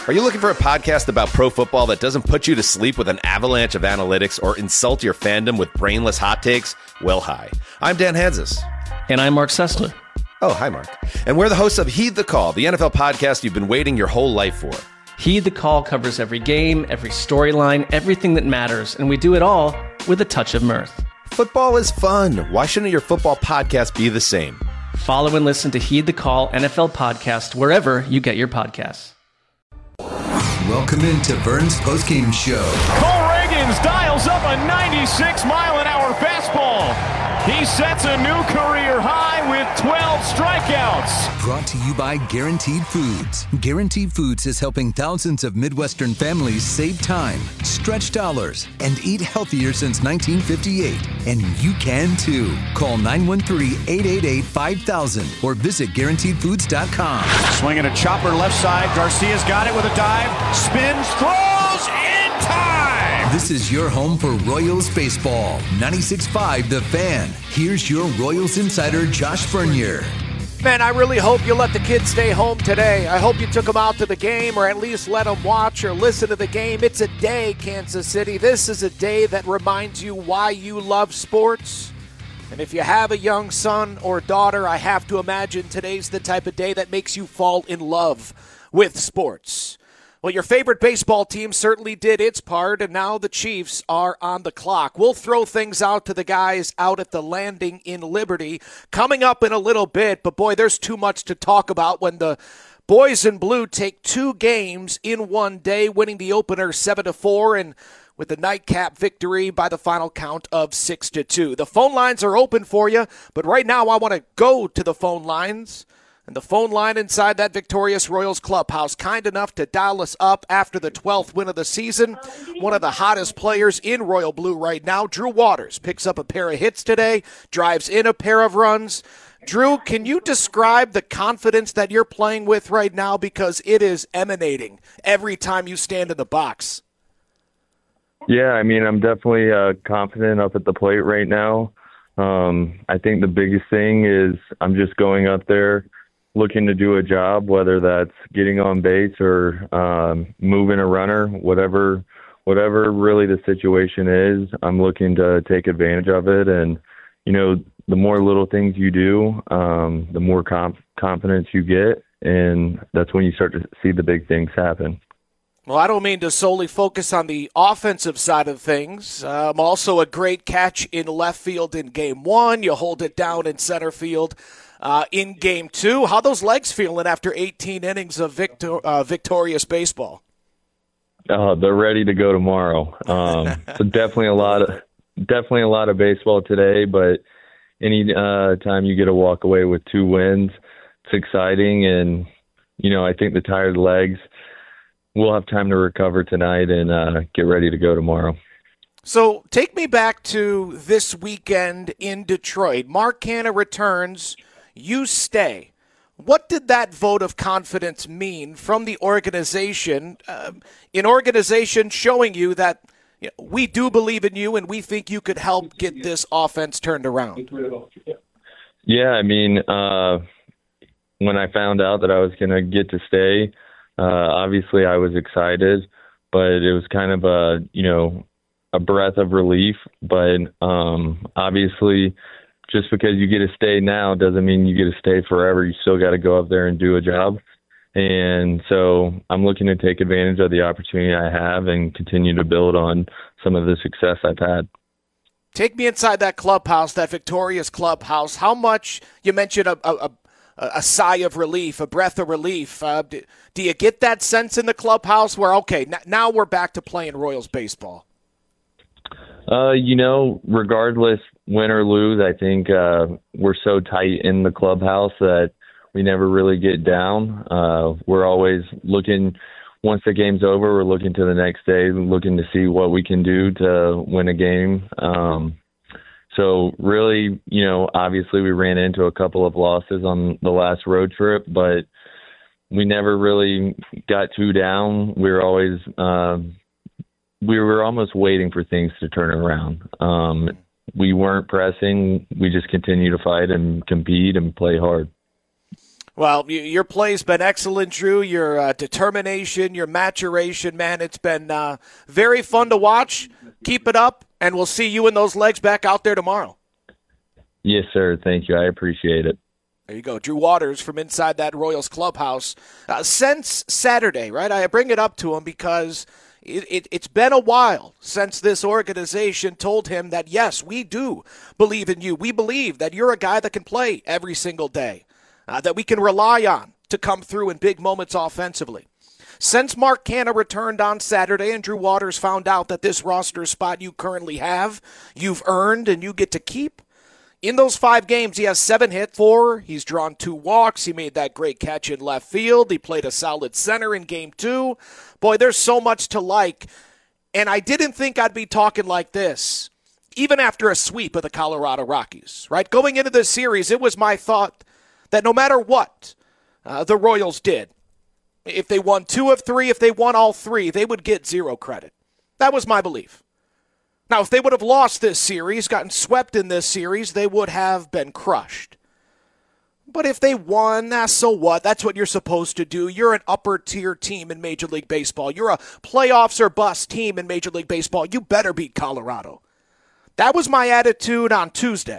Are you looking for a podcast about pro football that doesn't put you to sleep with an avalanche of analytics or insult your fandom with brainless hot takes? Well, hi. I'm Dan Hansis. And I'm Mark Sessler. Oh, hi, Mark. And we're the hosts of Heed the Call, the NFL podcast you've been waiting your whole life for. Heed the Call covers every game, every storyline, everything that matters, and we do it all with a touch of mirth. Football is fun. Why shouldn't your football podcast be the same? Follow and listen to Heed the Call NFL podcast wherever you get your podcasts. Welcome into Vern's postgame show. Cole Reagans dials up a 96-mile-an-hour fastball. He sets a new career high with 12 strikeouts. Brought to you by Guaranteed Foods. Guaranteed Foods is helping thousands of Midwestern families save time, stretch dollars, and eat healthier since 1958. And you can too. Call 913-888-5000 or visit GuaranteedFoods.com. Swinging a chopper left side. Garcia's got it with a dive. Spins, throws, in time. This is your home for Royals baseball. 96.5 The Fan. Here's your Royals insider, Josh Bernier. Man, I really hope you let the kids stay home today. I hope you took them out to the game or at least let them watch or listen to the game. It's a day, Kansas City. This is a day that reminds you why you love sports. And if you have a young son or daughter, I have to imagine today's the type of day that makes you fall in love with sports. Well, your favorite baseball team certainly did its part, and now the Chiefs are on the clock. We'll throw things out to the guys out at the Landing in Liberty coming up in a little bit, but boy, there's too much to talk about when the boys in blue take two games in one day, winning the opener 7-4 and with the nightcap victory by the final count of 6-2. The phone lines are open for you, but right now I want to go to the phone lines. And the phone line inside that victorious Royals clubhouse, kind enough to dial us up after the 12th win of the season. One of the hottest players in Royal Blue right now, Drew Waters, picks up a pair of hits today, drives in a pair of runs. Drew, can you describe the confidence that you're playing with right now? Because it is emanating every time you stand in the box. Yeah, I mean, I'm definitely confident up at the plate right now. I think the biggest thing is I'm just going up there looking to do a job, whether that's getting on base or moving a runner, whatever really the situation is, I'm looking to take advantage of it. And, you know, the more little things you do, the more confidence you get, and that's when you start to see the big things happen. Well, I don't mean to solely focus on the offensive side of things. Also a great catch in left field in Game 1. You hold it down in center field in Game 2. How those legs feeling after 18 innings of victorious baseball? They're ready to go tomorrow. So definitely a lot of baseball today, but any time you get to walk away with two wins, it's exciting. And, you know, I think the tired legs, we'll have time to recover tonight and get ready to go tomorrow. So take me back to this weekend in Detroit. Mark Canha returns. You stay. What did that vote of confidence mean from the organization? An organization showing you that we do believe in you and we think you could help get this offense turned around. Yeah, I mean, when I found out that I was going to get to stay, obviously I was excited, but it was kind of a breath of relief. But obviously, just because you get to stay now doesn't mean you get to stay forever. You still got to go up there and do a job. And so I'm looking to take advantage of the opportunity I have and continue to build on some of the success I've had. Take me inside that clubhouse, that victorious clubhouse. How much, you mentioned a sigh of relief, a breath of relief. Do you get that sense in the clubhouse where, okay, now we're back to playing Royals baseball? Regardless, win or lose, I think we're so tight in the clubhouse that we never really get down. We're always looking, once the game's over, we're looking to the next day, looking to see what we can do to win a game. So really, obviously we ran into a couple of losses on the last road trip, but we never really got too down. We were always we were almost waiting for things to turn around. We weren't pressing. We just continued to fight and compete and play hard. Well, your play's been excellent, Drew. Your determination, your maturation, man, it's been very fun to watch. Keep it up, and we'll see you and those legs back out there tomorrow. Yes, sir. Thank you. I appreciate it. There you go. Drew Waters from inside that Royals clubhouse. Since Saturday, right? I bring it up to him because it's been a while since this organization told him that, yes, we do believe in you. We believe that you're a guy that can play every single day. That we can rely on to come through in big moments offensively. Since Mark Canha returned on Saturday and Drew Waters found out that this roster spot you currently have, you've earned and you get to keep. In those 5 games, he has 7 hit, 4. He's drawn 2 walks. He made that great catch in left field. He played a solid center in game 2. Boy, there's so much to like. And I didn't think I'd be talking like this, even after a sweep of the Colorado Rockies, right? Going into this series, it was my thought that no matter what the Royals did, if they won 2 of 3, if they won all 3, they would get 0 credit. That was my belief. Now, if they would have lost this series, gotten swept in this series, they would have been crushed. But if they won, so what? That's what you're supposed to do. You're an upper-tier team in Major League Baseball. You're a playoffs or bust team in Major League Baseball. You better beat Colorado. That was my attitude on Tuesday.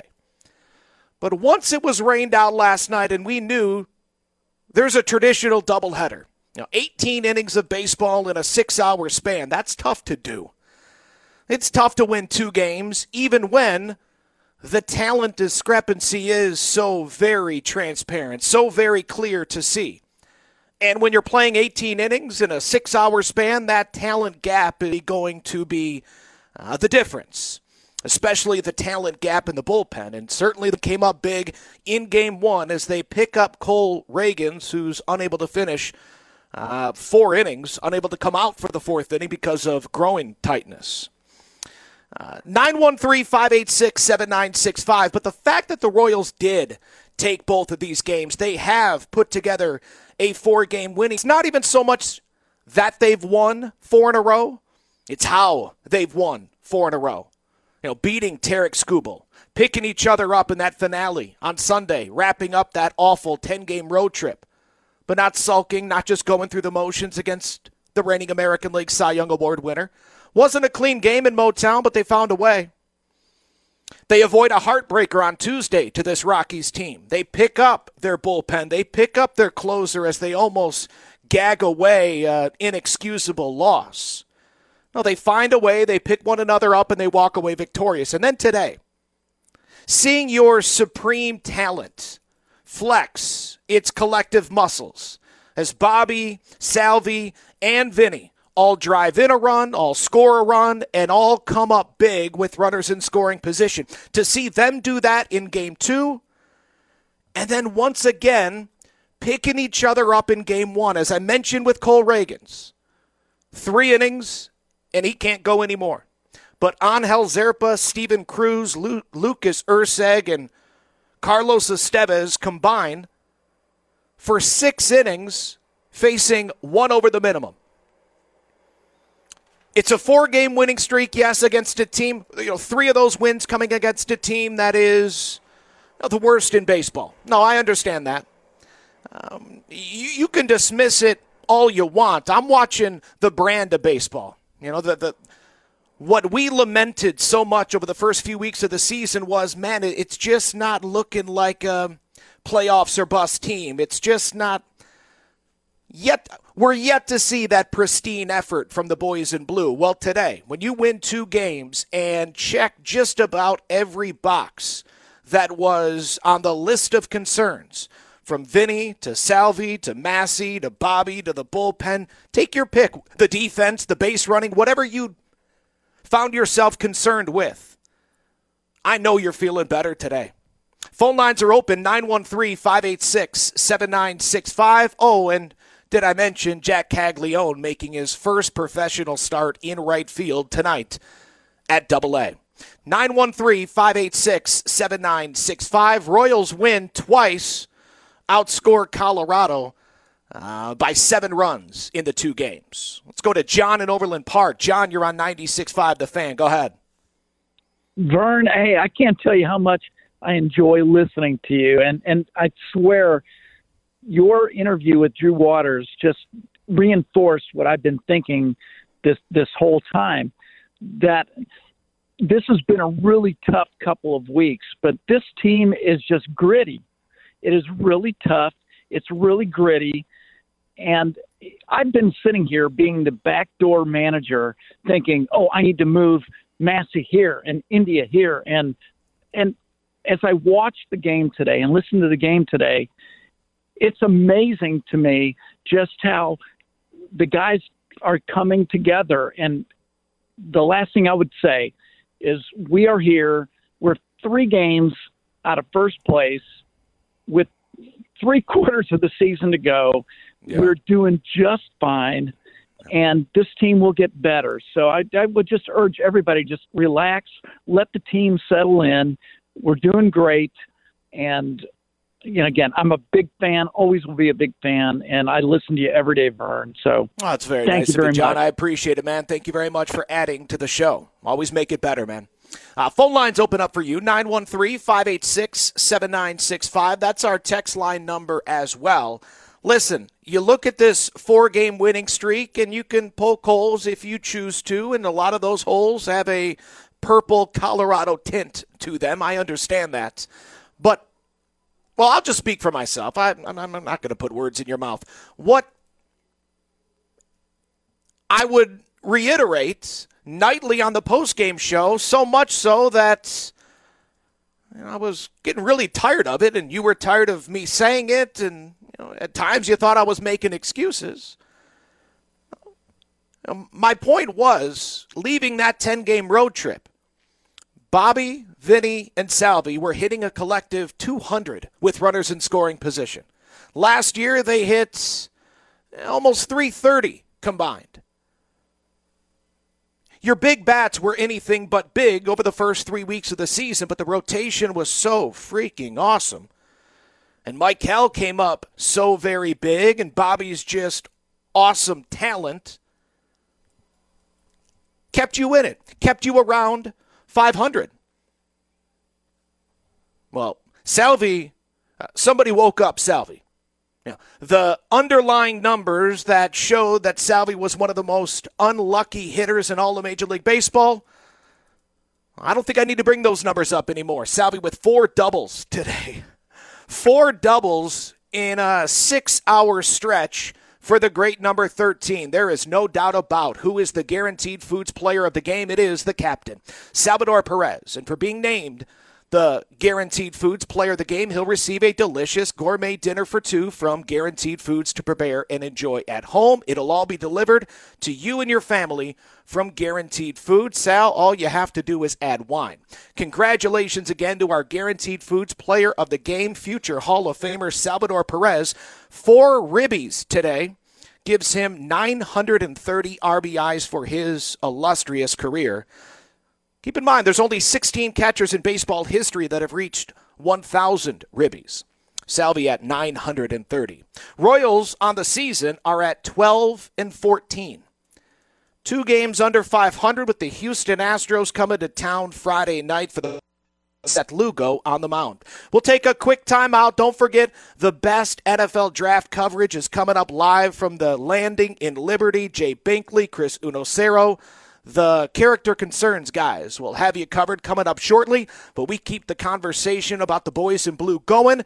But once it was rained out last night and we knew there's a traditional doubleheader, 18 innings of baseball in a 6-hour span, that's tough to do. It's tough to win 2 games, even when the talent discrepancy is so very transparent, so very clear to see. And when you're playing 18 innings in a 6-hour span, that talent gap is going to be the difference. Especially the talent gap in the bullpen. And certainly they came up big in Game 1 as they pick up Cole Ragans, who's unable to finish 4 innings, unable to come out for the 4th inning because of groin tightness. 913-586-7965. But the fact that the Royals did take both of these games, they have put together a 4-game winning. It's not even so much that they've won 4 in a row. It's how they've won 4 in a row. Beating Tarek Skubal, picking each other up in that finale on Sunday, wrapping up that awful 10-game road trip, but not sulking, not just going through the motions against the reigning American League Cy Young Award winner. Wasn't a clean game in Motown, but they found a way. They avoid a heartbreaker on Tuesday to this Rockies team. They pick up their bullpen. They pick up their closer as they almost gag away an inexcusable loss. No, they find a way, they pick one another up, and they walk away victorious. And then today, seeing your supreme talent flex its collective muscles as Bobby, Salvi, and Vinny all drive in a run, all score a run, and all come up big with runners in scoring position. To see them do that in Game 2, and then once again, picking each other up in Game 1, as I mentioned with Cole Ragans. 3 innings, and he can't go anymore. But Angel Zerpa, Steven Cruz, Lucas Erceg, and Carlos Estevez combine for 6 innings, facing 1 over the minimum. It's a 4-game winning streak, yes, against a team. 3 of those wins coming against a team that is the worst in baseball. No, I understand that. You can dismiss it all you want. I'm watching the brand of baseball. What we lamented so much over the first few weeks of the season was, man, it's just not looking like a playoffs or bust team. It's just not yet. We're yet to see that pristine effort from the boys in blue. Well, today, when you win 2 games and check just about every box that was on the list of concerns, from Vinny to Salvi to Massey to Bobby to the bullpen, take your pick. The defense, the base running, whatever you found yourself concerned with. I know you're feeling better today. Phone lines are open, 913-586-7965. Oh, and did I mention Jack Caglione making his first professional start in right field tonight at AA. 913-586-7965. Royals win twice, outscore Colorado by 7 runs in the 2 games. Let's go to John in Overland Park. John, you're on 96.5 The Fan. Go ahead. Vern, hey, I can't tell you how much I enjoy listening to you. And I swear, your interview with Drew Waters just reinforced what I've been thinking this whole time, that this has been a really tough couple of weeks, but this team is just gritty. It is really tough. It's really gritty. And I've been sitting here being the backdoor manager thinking, I need to move Massey here and India here. And as I watched the game today and listened to the game today, it's amazing to me just how the guys are coming together. And the last thing I would say is we are here. We're 3 games out of first place with 3/4 of the season to go. Yeah. We're doing just fine, and this team will get better. So I would just urge everybody, just relax, let the team settle in. We're doing great. And, again, I'm a big fan, always will be a big fan, and I listen to you every day, Vern. So that's very nice of you, John. I appreciate it, man. Thank you very much for adding to the show. Always make it better, man. Phone lines open up for you, 913-586-7965. That's our text line number as well. Listen, you look at this 4-game winning streak, and you can poke holes if you choose to, and a lot of those holes have a purple Colorado tint to them. I understand that. But, well, I'll just speak for myself. I'm not going to put words in your mouth. What I would reiterate nightly on the postgame show, so much so that I was getting really tired of it, and you were tired of me saying it, and at times you thought I was making excuses. My point was, leaving that 10-game road trip, Bobby, Vinny, and Salvi were hitting a collective 200 with runners in scoring position. Last year, they hit almost 330 combined. Your big bats were anything but big over the first 3 weeks of the season, but the rotation was so freaking awesome. And Michael came up so very big, and Bobby's just awesome talent kept you in it, kept you around 500. Well, Salvi, somebody woke up Salvi. The underlying numbers that showed that Salvi was one of the most unlucky hitters in all of Major League Baseball, I don't think I need to bring those numbers up anymore. Salvi with 4 doubles today. 4 doubles in a 6-hour stretch for the great number 13. There is no doubt about who is the Guaranteed Foods player of the game. It is the captain, Salvador Perez. And for being named the Guaranteed Foods player of the game, he'll receive a delicious gourmet dinner for 2 from Guaranteed Foods to prepare and enjoy at home. It'll all be delivered to you and your family from Guaranteed Foods. Sal, all you have to do is add wine. Congratulations again to our Guaranteed Foods player of the game, future Hall of Famer Salvador Perez. 4 ribbies today gives him 930 RBIs for his illustrious career. Keep in mind, there's only 16 catchers in baseball history that have reached 1,000 ribbies. Salvi at 930. Royals on the season are at 12-14. 2 games under 500 with the Houston Astros coming to town Friday night for the Seth Lugo on the mound. We'll take a quick timeout. Don't forget, the best NFL draft coverage is coming up live from the Landing in Liberty. Jay Binkley, Chris Unocero. The character concerns guys will have you covered coming up shortly, but we keep the conversation about the boys in blue going.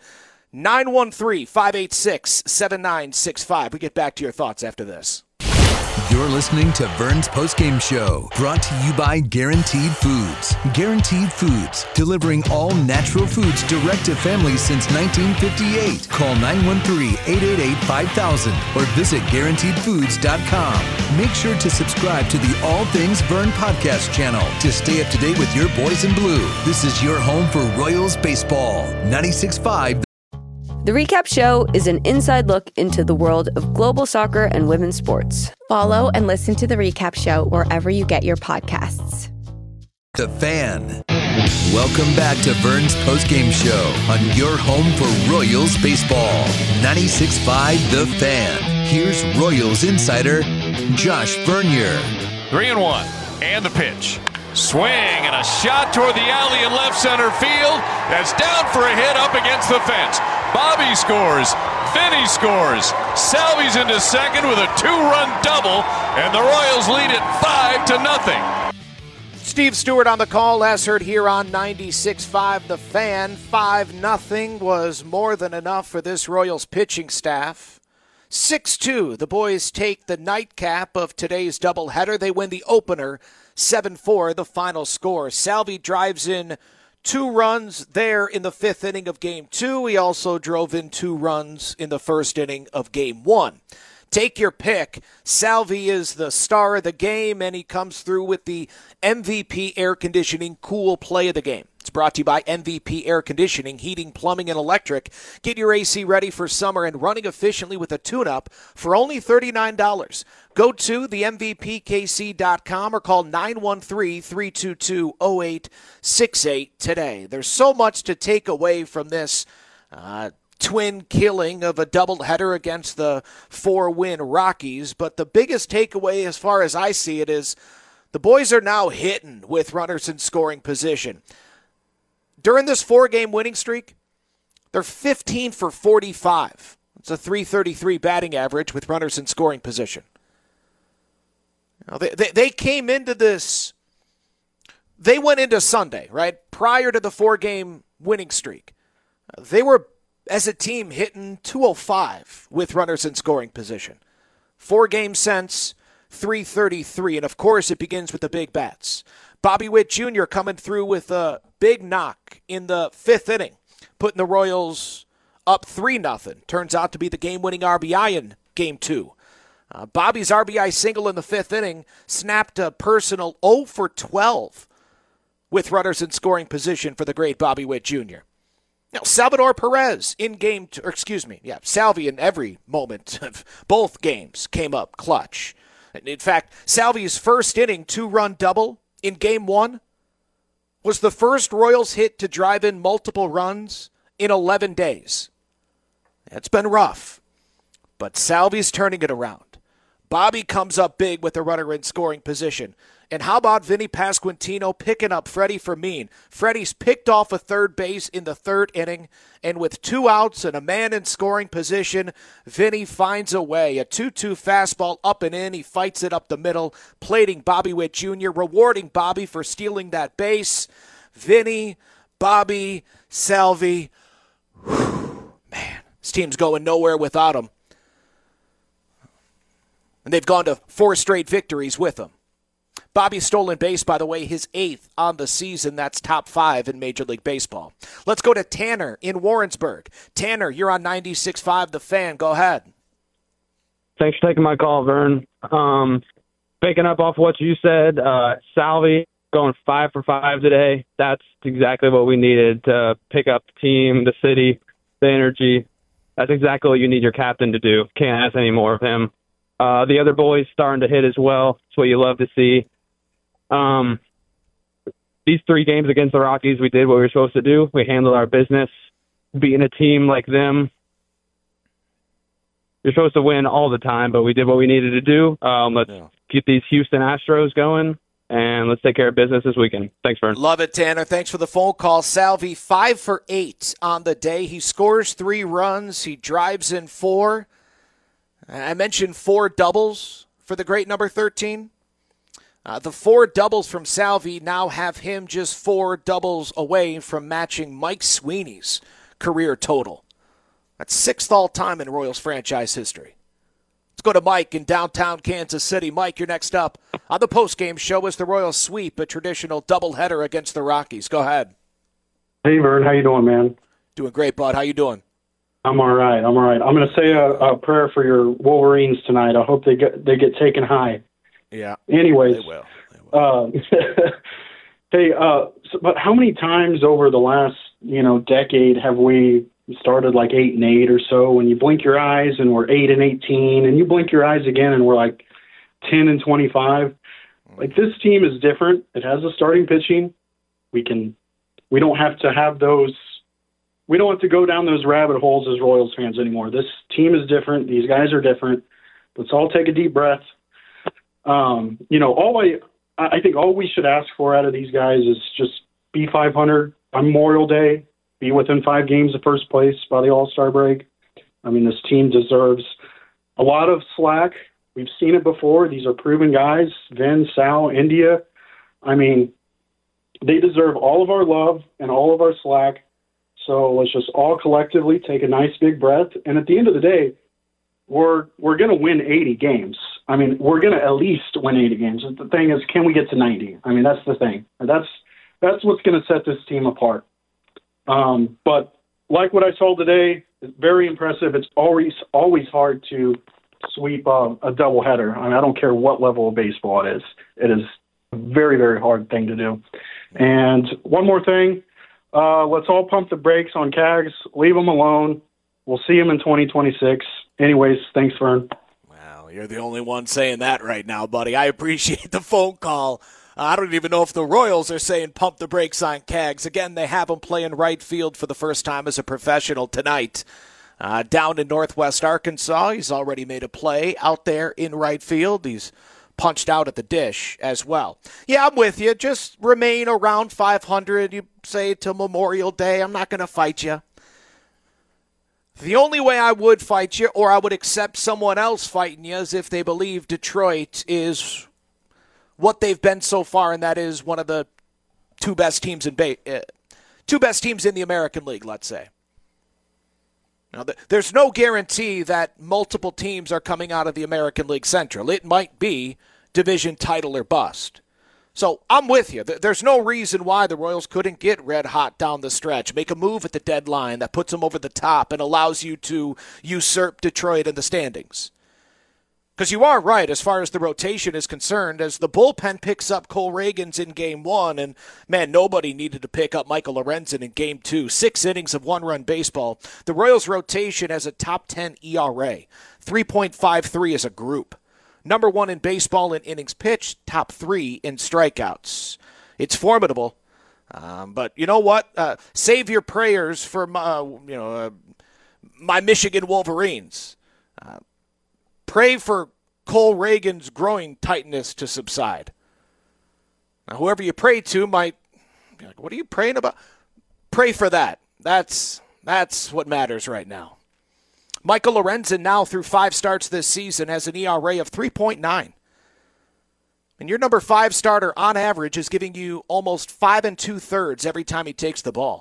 913-586-7965. We get back to your thoughts after this. You're listening to Vern's Postgame Show, brought to you by Guaranteed Foods. Guaranteed Foods, delivering all natural foods direct to families since 1958. Call 913-888-5000 or visit GuaranteedFoods.com. Make sure to subscribe to the All Things Vern podcast channel to stay up to date with your boys in blue. This is your home for Royals baseball. 96.5. The Recap Show is an inside look into the world of global soccer and women's sports. Follow and listen to The Recap Show wherever you get your podcasts. The Fan. Welcome back to Vern's Postgame Show on your home for Royals baseball. 96.5 The Fan. Here's Royals insider Josh Vernier. 3-1, and the pitch. Swing and a shot toward the alley in left center field. That's down for a hit up against the fence. Bobby scores. Vinny scores. Salvi's into second with a 2-run double, and the Royals lead it 5-0. Steve Stewart on the call, as heard here on 96.5 The Fan. 5-0 was more than enough for this Royals pitching staff. 6-2, the boys take the nightcap of today's doubleheader. They win the opener 7-4, the final score. Salvi drives in 2 runs there in the 5th inning of Game 2. He also drove in 2 runs in the 1st inning of Game 1. Take your pick. Salvi is the star of the game, and he comes through with the MVP Air Conditioning Cool Play of the Game. It's brought to you by MVP Air Conditioning, Heating, Plumbing, and Electric. Get your AC ready for summer and running efficiently with a tune-up for only $39. Go to themvpkc.com or call 913-322-0868 today. There's so much to take away from this twin killing of a doubleheader against the 4-win Rockies, but the biggest takeaway as far as I see it is the boys are now hitting with runners in scoring position. During this 4-game winning streak, they're 15 for 45. It's a .333 batting average with runners in scoring position. Now, they came into this, they went into Sunday, right, prior to the 4-game winning streak. They were, as a team, hitting .205 with runners in scoring position. 4 games since, .333, and of course it begins with the big bats. Bobby Witt Jr. coming through with a big knock in the 5th inning, putting the Royals up 3-0. Turns out to be the game-winning RBI in Game 2. Bobby's RBI single in the 5th inning snapped a personal 0 for 12 with runners in scoring position for the great Bobby Witt Jr. Now, Salvador Perez in Game 2, Salvi in every moment of both games came up clutch. In fact, Salvi's first inning 2-run double in Game 1 was the first Royals hit to drive in multiple runs in 11 days. It's been rough, but Salvi's turning it around. Bobby comes up big with a runner in scoring position. And how about Vinny Pasquantino picking up Freddie Fermin? Freddie's picked off a third base in the 3rd inning, and with 2 outs and a man in scoring position, Vinny finds a way. A 2-2 fastball up and in. He fights it up the middle, plating Bobby Witt Jr., rewarding Bobby for stealing that base. Vinny, Bobby, Salvi. Man, this team's going nowhere without him. And they've gone to 4 straight victories with him. Bobby's stolen base, by the way, his 8th on the season. That's top 5 in Major League Baseball. Let's go to Tanner in Warrensburg. Tanner, you're on 96.5 The Fan. Go ahead. Thanks for taking my call, Vern. Picking up off what you said, Salvi going 5 for 5 today. That's exactly what we needed to pick up the team, the city, the energy. That's exactly what you need your captain to do. Can't ask any more of him. The other boys starting to hit as well. It's what you love to see. These 3 games against the Rockies, we did what we were supposed to do. We handled our business. Beating a team like them, you're supposed to win all the time, but we did what we needed to do. Let's keep these Houston Astros going, and let's take care of business this weekend. Thanks, Vern. Love it, Tanner. Thanks for the phone call. Salvi, 5 for 8 on the day. He scores 3 runs. He drives in 4. I mentioned 4 doubles for the great number 13. The 4 doubles from Salvi now have him just 4 doubles away from matching Mike Sweeney's career total. That's 6th all-time in Royals franchise history. Let's go to Mike in downtown Kansas City. Mike, you're next up on the postgame show as the Royals sweep a traditional doubleheader against the Rockies. Go ahead. Hey, Vern. How you doing, man? Doing great, bud. How you doing? I'm all right. I'm going to say a prayer for your Wolverines tonight. I hope they get taken high. Yeah. Anyways. They will. Hey, but how many times over the last, decade have we started like 8-8 or so? When you blink your eyes and we're 8-18, and you blink your eyes again and we're like 10-25. Like, this team is different. It has the starting pitching. We don't have to have those. We don't have to go down those rabbit holes as Royals fans anymore. This team is different. These guys are different. Let's all take a deep breath. I think all we should ask for out of these guys is just be 500 on Memorial Day, be within 5 games of first place by the All-Star break. I mean, this team deserves a lot of slack. We've seen it before. These are proven guys, Vin, Sal, India. I mean, they deserve all of our love and all of our slack. So let's just all collectively take a nice big breath. And at the end of the day, we're going to win 80 games. I mean, we're going to at least win 80 games. The thing is, can we get to 90? I mean, that's the thing. That's what's going to set this team apart. But like what I saw today, it's very impressive. It's always hard to sweep a doubleheader. I mean, I don't care what level of baseball it is. It is a very, very hard thing to do. And one more thing, let's all pump the brakes on Cags. Leave them alone. We'll see them in 2026. Anyways, thanks, Vern. Wow, you're the only one saying that right now, buddy. I appreciate the phone call. I don't even know if the Royals are saying pump the brakes on Cags. Again, they have him playing right field for the first time as a professional tonight. Down in Northwest Arkansas, he's already made a play out there in right field. He's punched out at the dish as well. Yeah, I'm with you. Just remain around 500, you say, till Memorial Day. I'm not going to fight you. The only way I would fight you, or I would accept someone else fighting you, is if they believe Detroit is what they've been so far, and that is one of the two best teams in the American League, let's say. Now, there's no guarantee that multiple teams are coming out of the American League Central. It might be division title or bust. So I'm with you. There's no reason why the Royals couldn't get red hot down the stretch, make a move at the deadline that puts them over the top and allows you to usurp Detroit in the standings. Because you are right as far as the rotation is concerned, as the bullpen picks up Cole Ragans in Game 1, and, man, nobody needed to pick up Michael Lorenzen in Game 2. 6 innings of one-run baseball. The Royals' rotation has a top 10 ERA, 3.53 as a group. Number 1 in baseball in innings pitched, top 3 in strikeouts. It's formidable, but you know what? Save your prayers for my Michigan Wolverines. Pray for Cole Ragans' growing tightness to subside. Now, whoever you pray to might be like, what are you praying about? Pray for that. That's what matters right now. Michael Lorenzen now through 5 starts this season has an ERA of 3.9. And your number 5 starter on average is giving you almost 5 2/3 every time he takes the ball.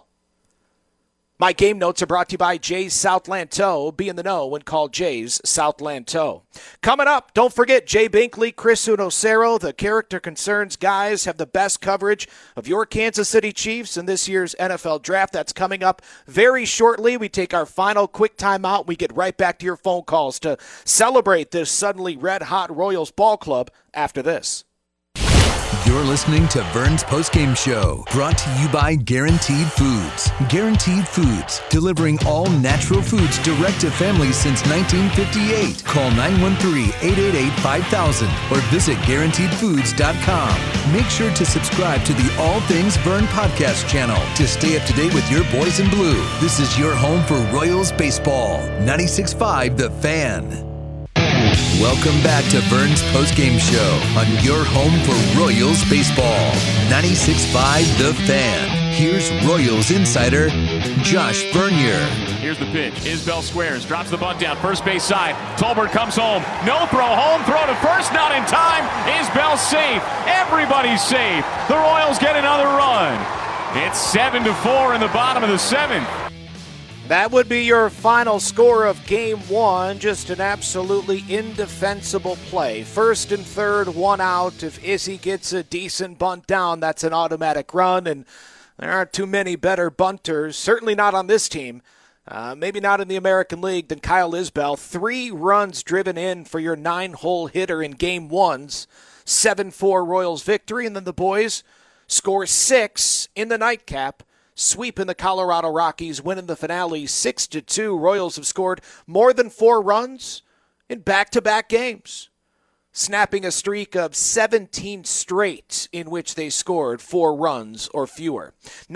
My game notes are brought to you by Jay's Southland Tow. Be in the know when called Jay's Southland Tow. Coming up, don't forget Jay Binkley, Chris Unocero, the Character Concerns guys have the best coverage of your Kansas City Chiefs in this year's NFL Draft. That's coming up very shortly. We take our final quick timeout. We get right back to your phone calls to celebrate this suddenly red-hot Royals ball club after this. You're listening to Vern's Postgame Show, brought to you by Guaranteed Foods. Guaranteed Foods, delivering all natural foods direct to families since 1958. Call 913-888-5000 or visit GuaranteedFoods.com. Make sure to subscribe to the All Things Vern podcast channel to stay up to date with your boys in blue. This is your home for Royals baseball. 96.5 The Fan. Welcome back to Vern's Postgame Show on your home for Royals baseball. 96.5 The Fan. Here's Royals insider Josh Vernier. Here's the pitch. Isbell squares, drops the bunt down, first base side. Tolbert comes home. No throw, home throw to first, not in time. Isbell safe. Everybody's safe. The Royals get another run. It's 7-4 in the bottom of the 7th. That would be your final score of Game 1. Just an absolutely indefensible play. First and third, 1 out. If Izzy gets a decent bunt down, that's an automatic run, and there aren't too many better bunters, certainly not on this team, maybe not in the American League, than Kyle Isbell. 3 runs driven in for your 9-hole hitter in Game 1's 7-4 Royals victory, and then the boys score 6 in the nightcap. Sweep in the Colorado Rockies, winning the finale 6-2. Royals have scored more than 4 runs in back-to-back games, snapping a streak of 17 straight in which they scored 4 runs or fewer.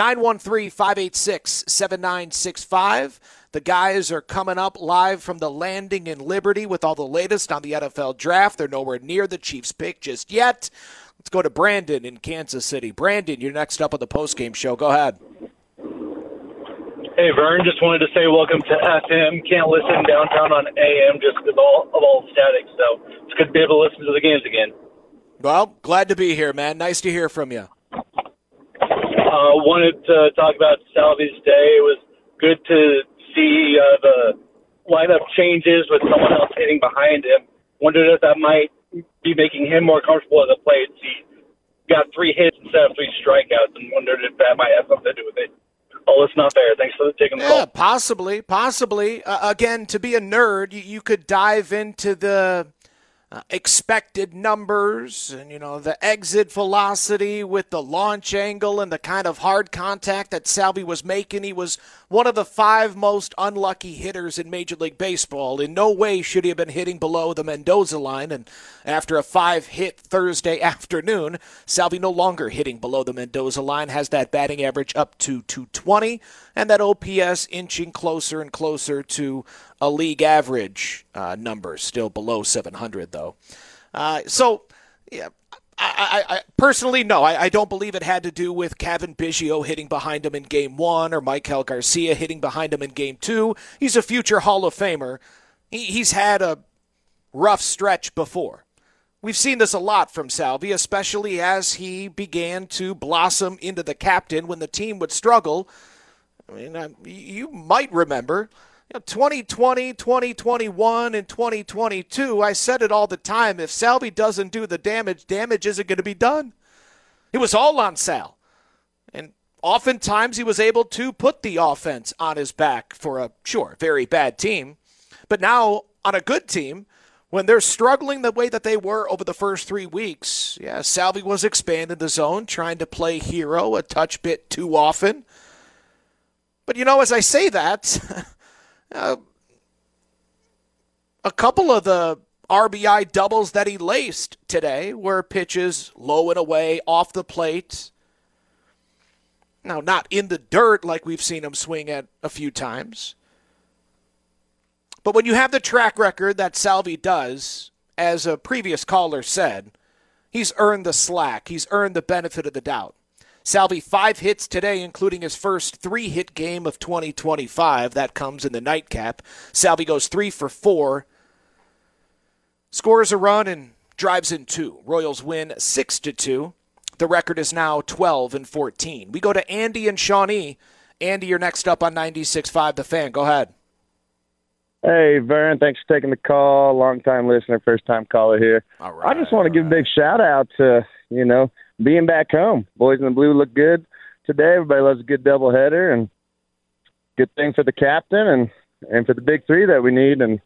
913-586-7965. The guys are coming up live from the landing in Liberty with all the latest on the NFL Draft. They're nowhere near the Chiefs pick just yet. Let's go to Brandon in Kansas City. Brandon, you're next up on the postgame show. Go ahead. Hey, Vern, just wanted to say welcome to FM. Can't listen downtown on AM just because of all static, so it's good to be able to listen to the games again. Well, glad to be here, man. Nice to hear from you. Wanted to talk about Salvy's day. It was good to see the lineup changes with someone else hitting behind him. Wondered if that might be making him more comfortable at the plate. He got 3 hits instead of 3 strikeouts, and wondered if that might have something to do with it. Oh, it's not there. Thanks for taking the call. Yeah, possibly. Again, to be a nerd, you could dive into the expected numbers and, the exit velocity with the launch angle and the kind of hard contact that Salvy was making. He was one of the 5 most unlucky hitters in Major League Baseball. In no way should he have been hitting below the Mendoza line. And after a 5-hit Thursday afternoon, Salvy no longer hitting below the Mendoza line, has that batting average up to 220 and that OPS inching closer and closer to a league average number, still below 700 though. I personally, no, I don't believe it had to do with Kevin Biggio hitting behind him in Game 1 or Maikel Garcia hitting behind him in Game 2. He's a future Hall of Famer. He's had a rough stretch before. We've seen this a lot from Salvy, especially as he began to blossom into the captain when the team would struggle. I mean, you might remember 2020, 2021, and 2022, I said it all the time. If Salvy doesn't do the damage isn't going to be done. It was all on Sal. And oftentimes he was able to put the offense on his back for a, very bad team. But now on a good team, when they're struggling the way that they were over the first 3 weeks, Salvy was expanding the zone, trying to play hero a touch bit too often. But, as I say that, a couple of the RBI doubles that he laced today were pitches low and away, off the plate. Now, not in the dirt like we've seen him swing at a few times. But when you have the track record that Salvy does, as a previous caller said, he's earned the slack. He's earned the benefit of the doubt. Salvy 5 hits today, including his first 3-hit game of 2025. That comes in the nightcap. Salvy goes 3 for 4, scores a run and drives in 2. Royals win 6-2. The record is now 12-14. We go to Andy and Shawnee. Andy, you're next up on 96.5 The Fan. Go ahead. Hey, Vern, thanks for taking the call. Long-time listener, first-time caller here. All right, I just want to give a big shout-out to, being back home. Boys in the blue look good today. Everybody loves a good doubleheader, and good thing for the captain and for the big 3 that we need. And,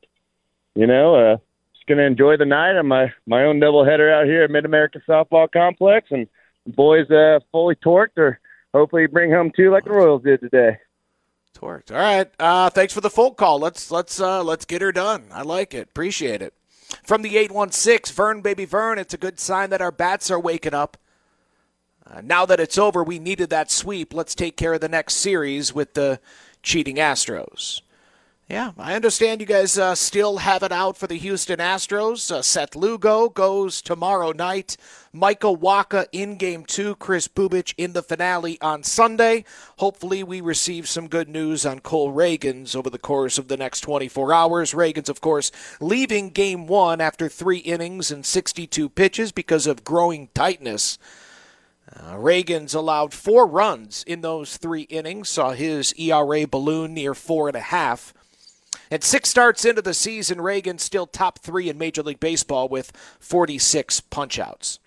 just going to enjoy the night on my own doubleheader out here at Mid-American Softball Complex. And the boys fully torqued, or hopefully bring home 2 like the Royals did today. Torqued. All right. Thanks for the phone call. Let's get her done. I like it. Appreciate it. From the 816, Vern, baby Vern, it's a good sign that our bats are waking up. Now that it's over, we needed that sweep. Let's take care of the next series with the cheating Astros. Yeah, I understand you guys still have it out for the Houston Astros. Seth Lugo goes tomorrow night. Michael Wacha in Game 2. Chris Bubich in the finale on Sunday. Hopefully we receive some good news on Cole Ragans over the course of the next 24 hours. Ragans, of course, leaving Game 1 after 3 innings and 62 pitches because of growing tightness. Ragans allowed 4 runs in those 3 innings, saw his ERA balloon near 4.5. At 6 starts into the season, Ragans still top 3 in Major League Baseball with 46 punch-outs.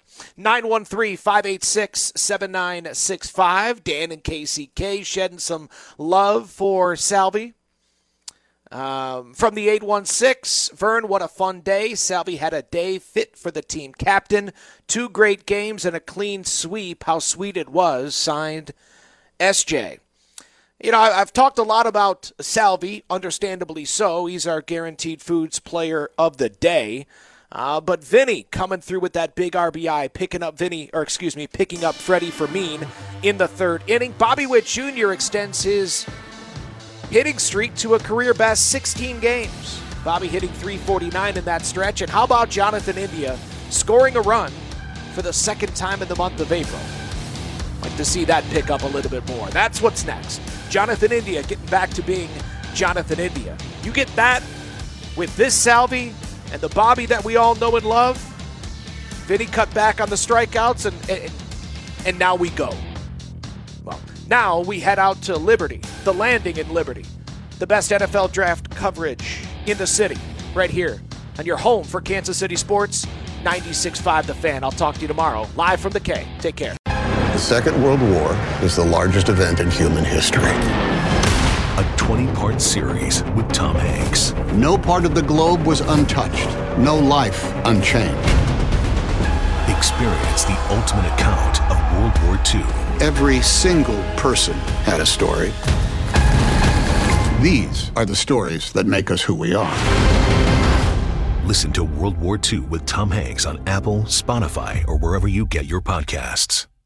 913-586-7965. Dan and KCK shedding some love for Salvy. From the 816, Vern, what a fun day. Salvy had a day fit for the team captain. 2 great games and a clean sweep. How sweet it was. Signed, SJ. I've talked a lot about Salvy, understandably so. He's our Guaranteed Foods player of the day. But Vinny coming through with that big RBI, picking up Freddie Fermin in the 3rd inning. Bobby Witt Jr. extends his hitting streak to a career-best 16 games. Bobby hitting .349 in that stretch. And how about Jonathan India scoring a run for the 2nd time in the month of April? Like to see that pick up a little bit more. That's what's next. Jonathan India getting back to being Jonathan India. You get that with this Salvi and the Bobby that we all know and love. Vinny cut back on the strikeouts, and now we go. Well, now we head out to Liberty, the Landing in Liberty. The best NFL draft coverage in the city, right here on your home for Kansas City sports, 96.5 The Fan. I'll talk to you tomorrow, live from the K. Take care. The Second World War is the largest event in human history. A 20-part series with Tom Hanks. No part of the globe was untouched. No life unchanged. Experience the ultimate account of World War II. Every single person had a story. These are the stories that make us who we are. Listen to World War II with Tom Hanks on Apple, Spotify, or wherever you get your podcasts.